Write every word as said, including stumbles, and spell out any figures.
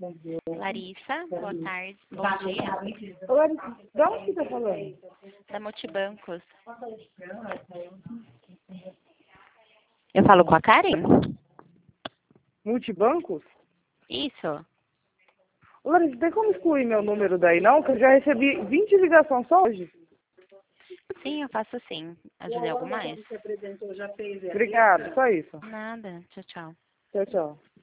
Larissa, boa tarde, bom dia. Ô, Larissa, de onde que tá falando? Da Multibancos. Eu falo com a Karen? Multibancos? Isso. Ô, Larissa, tem como excluir meu número daí, não? Que eu já recebi vinte ligações só hoje. Sim, eu faço sim. Ajudei algo mais? Obrigada, só isso. Nada. Tchau, tchau. Tchau, tchau.